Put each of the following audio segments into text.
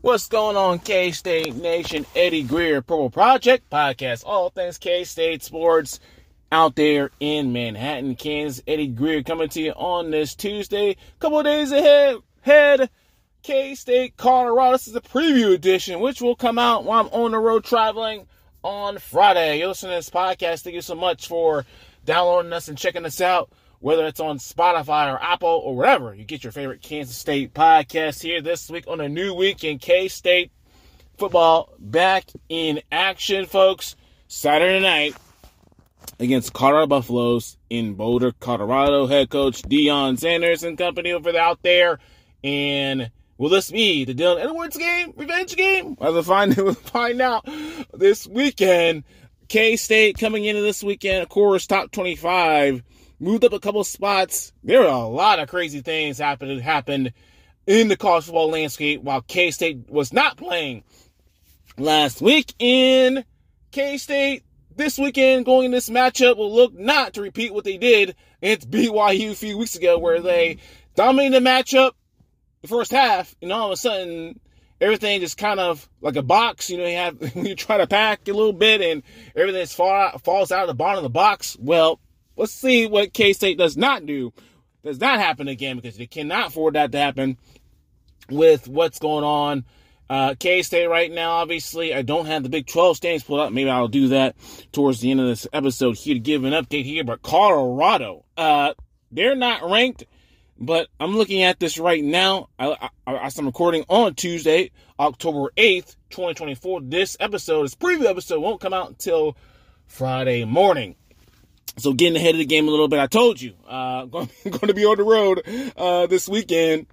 What's going on, K-State Nation? Eddie Greer, Purple Project Podcast, all things K-State sports out there in Manhattan, Kansas. Eddie Greer coming to you on this Tuesday. Couple of days ahead, K-State, Colorado. This is a preview edition, which will come out while I'm on the road traveling on Friday. You're listening to this podcast. Thank you so much for downloading us and checking us out, whether it's on Spotify or Apple or wherever you get your favorite Kansas State podcast. Here this week on a new week in K-State football, back in action, folks. Saturday night against Colorado Buffaloes in Boulder, Colorado. Head coach Deion Sanders and company over out there. And will this be the Dylan Edwards game, revenge game? We'll find out this weekend. K-State coming into this weekend, of course, top 25. Moved up a couple spots. There are a lot of crazy things happened in the college football landscape while K-State was not playing last week. In K-State this weekend, going in this matchup, will look not to repeat what they did against BYU a few weeks ago, where they dominated the matchup the first half, and all of a sudden everything just kind of like a box. When you try to pack a little bit and everything falls out of the bottom of the box. Well, let's see what K-State does not happen again, because they cannot afford that to happen with what's going on. K-State right now, obviously, I don't have the Big 12 standings pulled up. Maybe I'll do that towards the end of this episode here to give an update here. But Colorado, they're not ranked, but I'm looking at this right now. I'm recording on Tuesday, October 8th, 2024. This preview episode, won't come out until Friday morning. So getting ahead of the game a little bit, I told you, going to be on the road this weekend.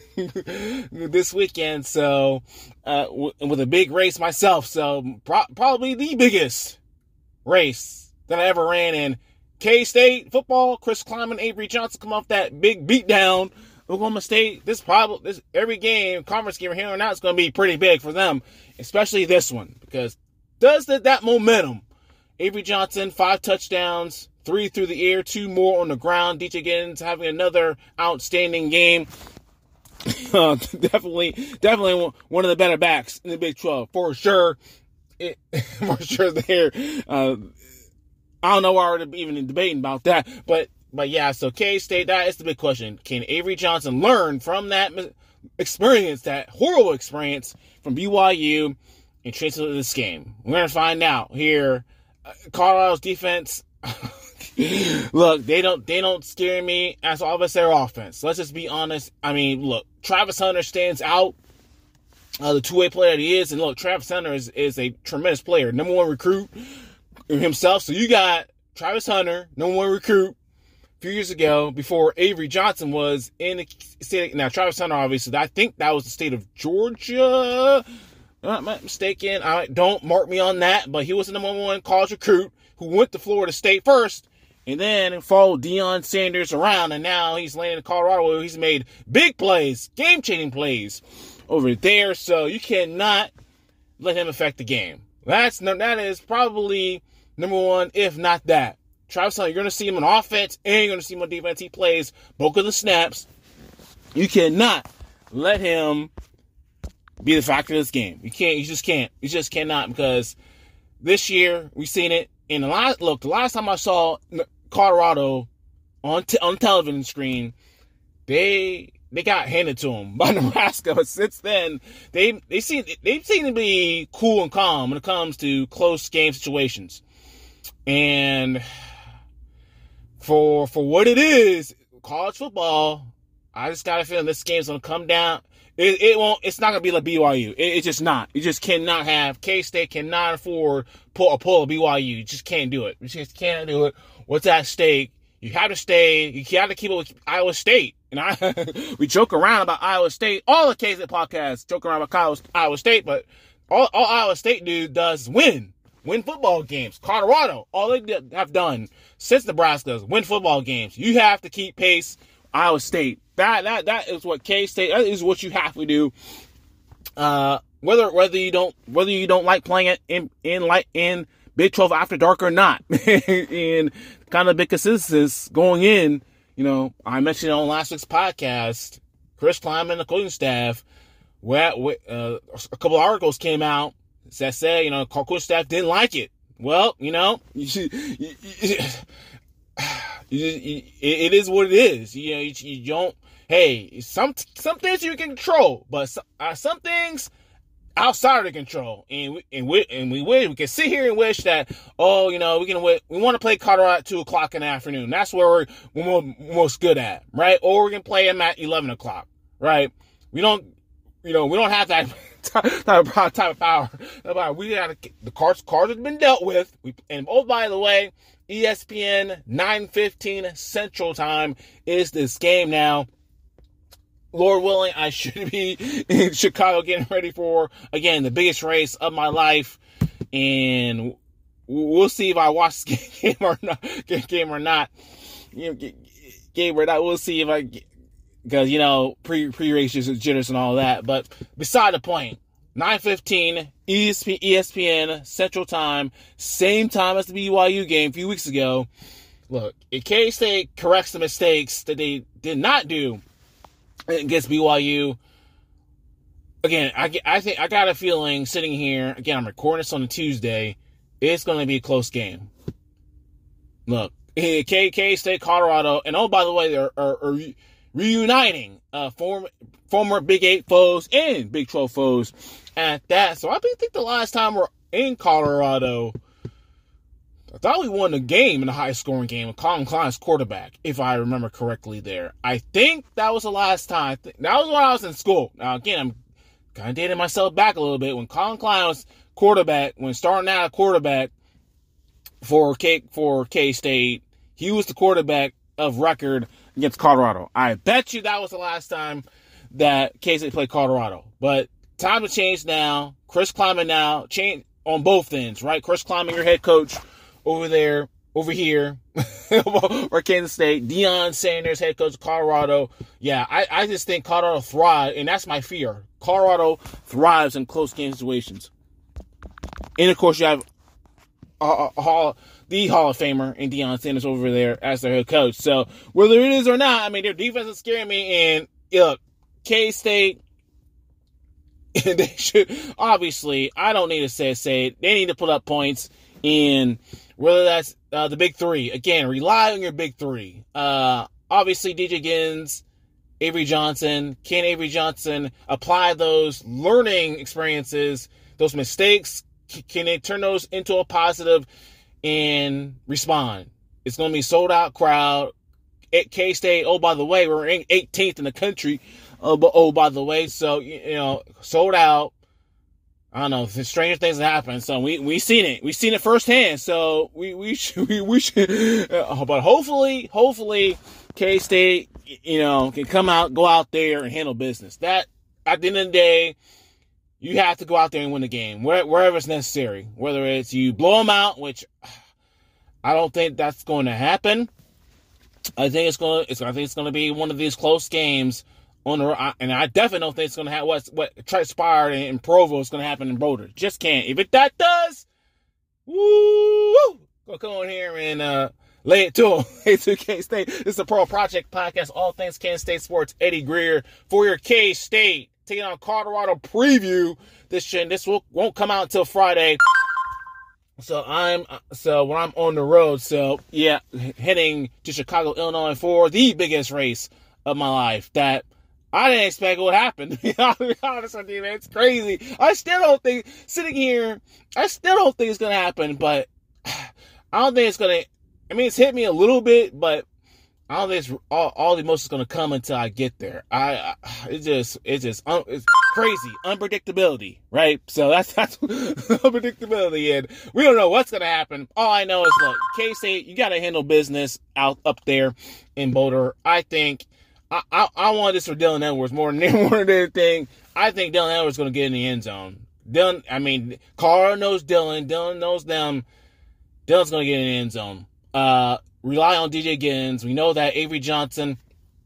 So with a big race myself, so probably the biggest race that I ever ran in K-State football. Chris Klieman, Avery Johnson come off that big beatdown. Oklahoma State. This every game, conference game here and now, is going to be pretty big for them, especially this one, because does that momentum. Avery Johnson, 5 touchdowns, 3 through the air, 2 more on the ground. DJ Giddens having another outstanding game. Definitely one of the better backs in the Big 12, for sure. For sure there. I don't know why we're even debating about that. But yeah, so K-State, that is the big question. Can Avery Johnson learn from that experience, that horrible experience from BYU, and transfer to this game? We're going to find out here. Colorado's defense, look, they don't scare me as all of us their offense. Let's just be honest. I mean, look, Travis Hunter stands out, the two-way player that he is, and look, Travis Hunter is a tremendous player, number 1 recruit himself. So you got Travis Hunter, number 1 recruit a few years ago, before Avery Johnson was in the state. Now, Travis Hunter, obviously, I think that was the state of Georgia. I'm not mistaken. Don't mark me on that, but he was the number 1 college recruit who went to Florida State first and then followed Deion Sanders around, and now he's landed in Colorado where he's made big plays, game-changing plays over there. So you cannot let him affect the game. That is probably number 1, if not that. Travis Hunter, you're going to see him on offense and you're going to see him on defense. He plays both of the snaps. You cannot let him be the factor of this game. You just can't. You just cannot, because this year we've seen it. In the last time I saw Colorado on television screen, they got handed to them by Nebraska. But since then, they seem to be cool and calm when it comes to close game situations. And for what it is, college football, I just got a feeling this game's gonna come down. It's not going to be like BYU. It's just not. You just cannot have, K-State cannot afford pull a BYU. You just can't do it. You just can't do it. What's at stake? You have to stay. You have to keep it with Iowa State. And we joke around about Iowa State. All the K-State podcasts joke around about Iowa State, but all Iowa State does is win football games. Colorado, all they have done since Nebraska is win football games. You have to keep pace. Iowa State. That is what K-State. That is what you have to do. Whether you don't like playing it in Big 12 after dark or not, and kind of big consensus going in. I mentioned on last week's podcast, Chris Klieman and the coaching staff a couple of articles came out that said, coaching staff didn't like it. Well, it is what it is. You don't. Hey, some things you can control, but some things outside of the control, and we can sit here and wish that, we want to play Colorado at 2:00 in the afternoon. That's where we're most good at, right? Or we can play them at 11:00, right? We don't have that type of power. We got the cards have been dealt with. And by the way, ESPN 9:15 Central Time is this game now. Lord willing, I should be in Chicago getting ready for, again, the biggest race of my life. And we'll see if I watch this game or not. We'll see if I, because, pre-race jitters and all that. But beside the point, 9:15 ESPN Central Time, same time as the BYU game a few weeks ago. Look, if K-State corrects the mistakes that they did not do against BYU, again, I think I got a feeling sitting here, again, I'm recording this on a Tuesday, it's going to be a close game. Look, K-State, Colorado, and by the way, they're reuniting former Big 8 foes and Big 12 foes at that. So I think the last time we're in Colorado, I thought we won the game in the highest scoring game with Colin Klein's quarterback, if I remember correctly there. I think that was the last time. That was when I was in school. Now, again, I'm kind of dating myself back a little bit. When Colin Klein was quarterback, when starting out a quarterback for K-State, he was the quarterback of record against Colorado. I bet you that was the last time that K-State played Colorado. But time to change now. Chris Klieman now, change on both ends, right? Chris Klieman, your head coach over here, or Kansas State. Deion Sanders, head coach of Colorado. Yeah, I just think Colorado thrives, and that's my fear. Colorado thrives in close game situations. And, of course, you have the Hall of Famer and Deion Sanders over there as their head coach. So, whether it is or not, their defense is scaring me. And, look, K-State, they should, obviously, I don't need to say it. They need to put up points. And whether that's the big three, again, rely on your big three. Obviously, DJ Giddens, Avery Johnson. Can Avery Johnson apply those learning experiences, those mistakes? Can they turn those into a positive and respond? It's going to be sold-out crowd at K-State. Oh, by the way, we're in 18th in the country. By the way, so, sold out. I don't know, stranger things have happened. So we seen it. We've seen it firsthand. So we should, but hopefully K-State, can go out there and handle business. That, at the end of the day, you have to go out there and win the game, wherever it's necessary. Whether it's you blow them out, which I don't think that's going to happen. I think it's going to be one of these close games. And I definitely don't think it's going to have what transpired in Provo is going to happen in Boulder. Just can't. If that does, woo, go come on here and lay it to them. Hey, to K-State. This is the Pro Project Podcast, all things Kansas State sports. Eddie Greer for your K-State taking on Colorado preview. This won't come out until Friday. So when I'm on the road, yeah, heading to Chicago, Illinois for the biggest race of my life that I didn't expect what happened. To be honest with you, man, it's crazy. I still don't think it's going to happen, but I don't think it's going to, it's hit me a little bit, but I don't think all the emotions going to come until I get there. It's crazy. Unpredictability, right? So that's unpredictability, and we don't know what's going to happen. All I know is, look, K-State, you got to handle business up there in Boulder. I think I want this for Dylan Edwards more than anything. I think Dylan Edwards is going to get in the end zone. Colorado knows Dylan. Dylan knows them. Dylan's going to get in the end zone. Rely on DJ Giddens. We know that Avery Johnson.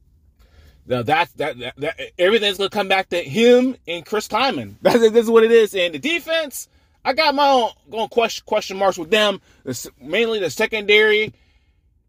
That everything's going to come back to him and Chris Klieman. That's what it is. And the defense, I got my own question marks with them. Mainly the secondary.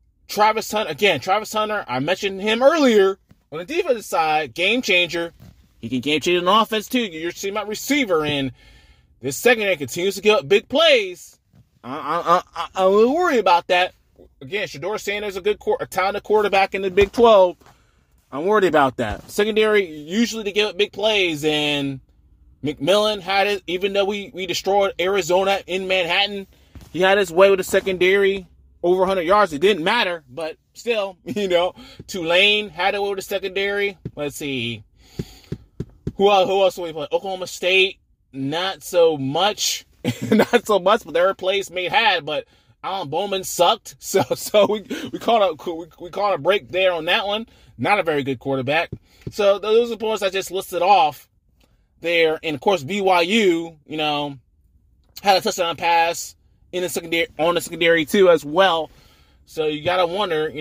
Travis Hunter, I mentioned him earlier. On the defensive side, game changer. He can game change on offense too. You're seeing my receiver, and this secondary continues to give up big plays. I'm a little worried about that. Again, Shedeur Sanders is a talented quarterback in the Big 12. I'm worried about that. Secondary usually to give up big plays, and McMillan had it. Even though we destroyed Arizona in Manhattan, he had his way with the secondary. Over 100 yards, it didn't matter, but still, Tulane had it with the secondary. Let's see. Who else do we play? Oklahoma State, not so much. Not so much, but their plays made had, but Alan Bowman sucked. So we caught a break there on that one. Not a very good quarterback. So those are the points I just listed off there. And of course, BYU, had a touchdown pass in the secondary too as well. So you gotta wonder,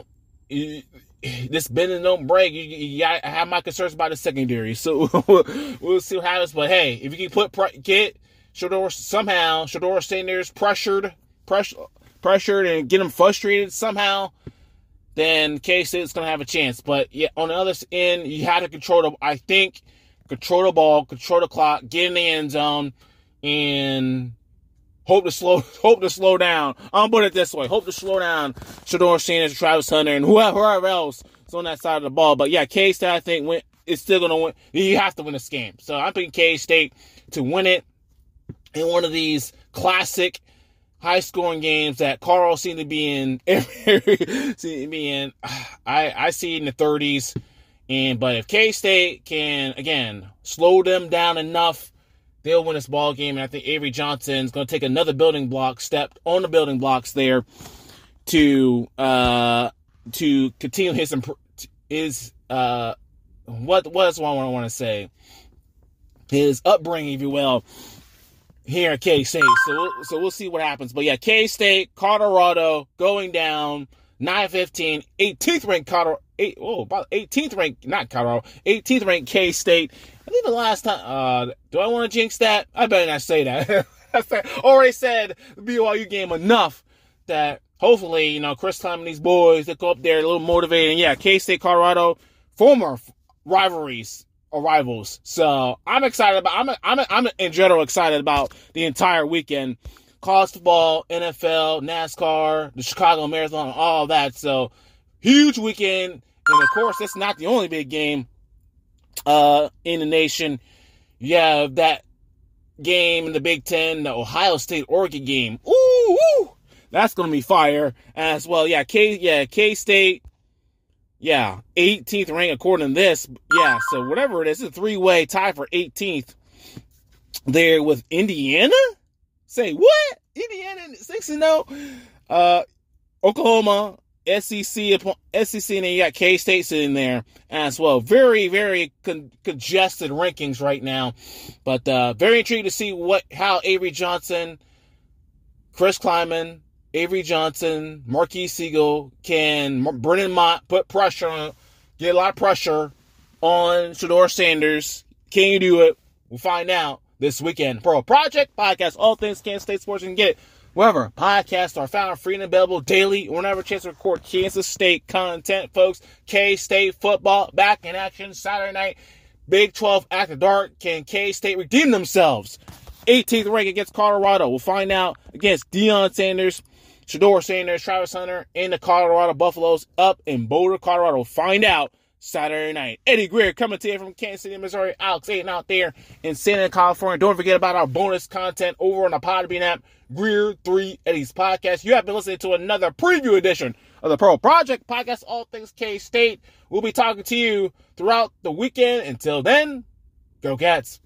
this bend and don't break. You gotta have my concerns about the secondary. So we'll see what happens. But hey, if you can get Shedeur Sanders pressured and get him frustrated somehow, then K-State's gonna have a chance. But yeah, on the other end, you have to control the ball, control the clock, get in the end zone, and hope to slow down. I'm put it this way. Hope to slow down Shedeur Sanders, Travis Hunter, and whoever else is on that side of the ball. But yeah, K-State, I think, is still going to win. You have to win this game. So I'm picking K-State to win it in one of these classic high-scoring games that Carl seemed to be in. I see it in the 30s. But if K-State can, again, slow them down enough, they'll win this ball game, and I think Avery Johnson's going to take another step on the building blocks there to continue his what else do I want to say? His upbringing, if you will, here at K-State. So we'll see what happens. But yeah, K-State, Colorado going down 9-15, 18th ranked Colorado. 18th ranked, not Colorado, 18th ranked K-State. I think the last time, do I want to jinx that? I better not say that. I already said the BYU game enough that hopefully, Chris Klieman and these boys, they go up there a little motivated. And yeah, K-State, Colorado, former rivals. So I'm excited about, I'm in general excited about the entire weekend. College football, NFL, NASCAR, the Chicago Marathon, all of that. So huge weekend. And of course, that's not the only big game in the nation. You have that game in the Big Ten, the Ohio State-Oregon game. Ooh, that's going to be fire as well. Yeah, K-State, 18th rank according to this. Yeah, so whatever it is, it's a three-way tie for 18th there with Indiana. Say what? Indiana 6-0. Oklahoma, SEC, and then you got K-State sitting there as well. Very, very congested rankings right now. But very intrigued to see how Avery Johnson, Chris Klieman, Avery Johnson, Marquis Siegel Brennan Mott get a lot of pressure on Shedeur Sanders. Can you do it? We'll find out this weekend. Pro Project Podcast, all things Kansas State sports. You can get it wherever podcasts are found, free and available daily. Whenever a chance to record Kansas State content, folks. K-State football back in action Saturday night. Big 12 after dark. Can K-State redeem themselves? 18th rank against Colorado. We'll find out against Deion Sanders, Shedeur Sanders, Travis Hunter, and the Colorado Buffaloes up in Boulder, Colorado. We'll find out Saturday night. Eddie Greer coming to you from Kansas City, Missouri. Alex Aiden out there in Santa Ana, California. Don't forget about our bonus content over on the Podbean app, Greer 3 Eddie's Podcast. You have been listening to another preview edition of the Pro Project Podcast, all things K-State. We'll be talking to you throughout the weekend. Until then, go Cats.